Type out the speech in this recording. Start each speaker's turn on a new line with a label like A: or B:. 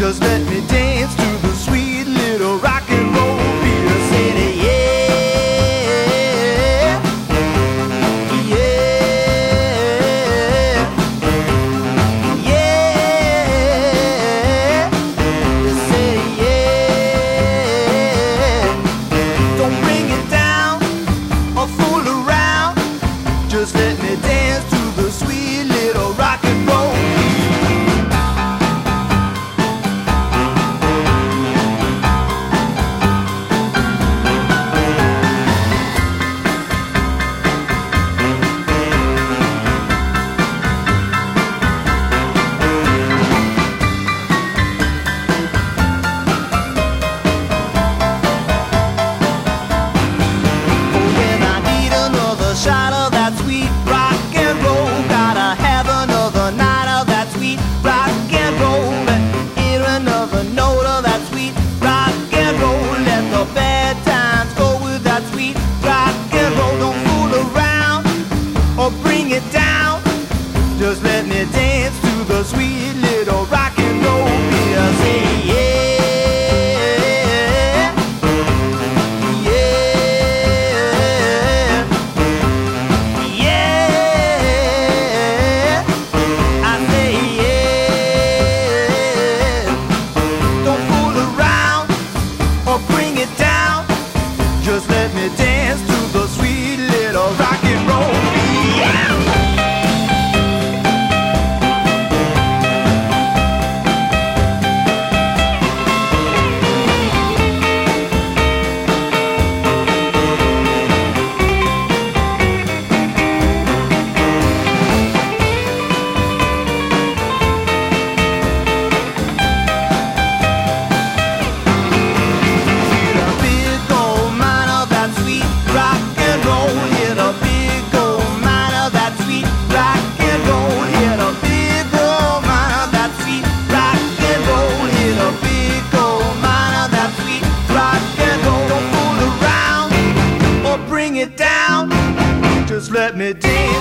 A: Just let me dance to the sweet little rock and roll beat. I said, yeah, yeah, yeah. I said, yeah. Don't bring it down or fool around. Just let me dance to the sweet little rock and roll beat. Shot of that sweet rock and roll. Gotta have another night of that sweet rock and roll. Hear another note of that sweet rock and roll. Let the bad times go with that sweet rock and roll. Don't fool around or bring it down. Just let me dance to the sweet little rock and roll beat. I say yeah. Just let me dance to the sweet little rock and roll beat. Yeah! Just let me dance.